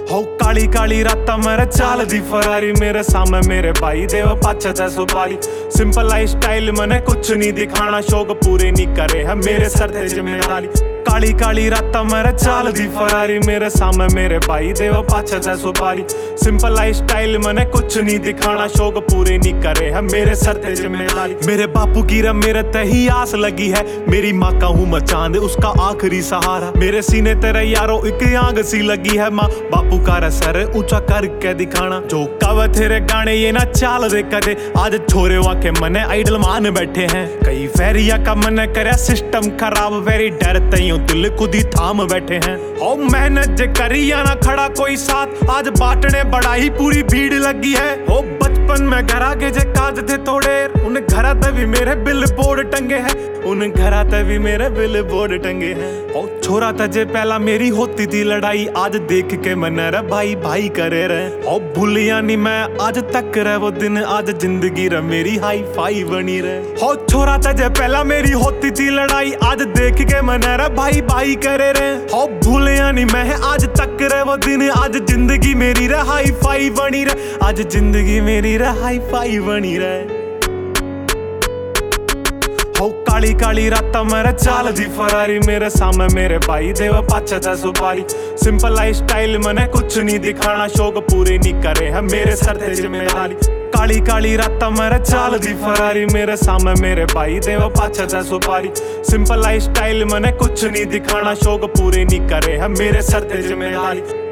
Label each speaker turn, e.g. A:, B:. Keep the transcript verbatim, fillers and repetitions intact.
A: हो काली काली राता मेरे चाल दी फरारी, मेरे सामने मेरे भाई देव पाछे ते सुपारी। सिंपल लाइफ स्टाइल मने कुछ नहीं दिखाना, शौक पूरे नहीं करे है मेरे सर ते जिम्मेदारी। काली काली राता मेरे चाल दी फरारी, मेरे सामने मेरे भाई देव पाछे ते सुपारी। सिंपल लाइफ स्टाइल मने कुछ नहीं दिखाना, शौक पूरे नहीं करे है मेरे सर ते जिम्मेदारी। मेरे बापू की रे मेरे ते ही आस लगी है, मेरी माँ का हूँ मैं चांद उसका आखिरी सहारा। मेरे सीने तेरे यारो एक आग सी लगी है, माँ बापू का रे सर ऊंचा करके दिखाना। जो कव तेरे गाने ये ना चाल दे कदे, आज छोरे वाके मने आइडल मान बैठे हैं। कई फेरिया का मन करे सिस्टम खराब, वेरी डरते ही दिल खुद ही थाम बैठे हैं। ओ मेहनत जे करिया ना खड़ा कोई साथ, आज बांटने बड़ा ही पूरी भीड़ लगी है। ओ बचपन में घर आगे जे काज थे थोड़े, उन घरा ते भी मेरे बिल बोर्ड टंगे हैं, उन घरा ते भी मेरे बिल बोर्ड टंगे हैं। ओ छोरा ते जे पहला मेरी होती थी लड़ाई, आज देख के मन रे भाई भाई करे रे। ओ भूलिया नहीं मैं आज तक रे वो दिन, आज जिंदगी रे मेरी हाई फाई बनी रे। ओ छोरा ते जे पहला मेरी होती थी लड़ाई, आज देख के मन रे भाई भाई करे रे। ओ भूलिया नहीं मैं आज तक रे वो दिन, आज जिंदगी मेरी रे हाई फाई बनी रे, आज जिंदगी मेरी रे हाई फाई बनी रे। हो काली काली राता मेरे चाल दी फरारी, मेरे सामने मेरे भाई देव पाछे ते सुपारी। सिंपल लाइफ स्टाइल मने कुछ नहीं दिखाना, शौक पूरे नहीं करे है मेरे सर ते जिम्मेदारी। काली काली राता मेरे चाल दी फरारी, मेरे सामने मेरे भाई देव पाछे ते सुपारी। सिंपल लाइफ स्टाइल मने कुछ नहीं दिखाना, शौक पूरे नहीं करे है मेरे सर ते जिम्मेदारी।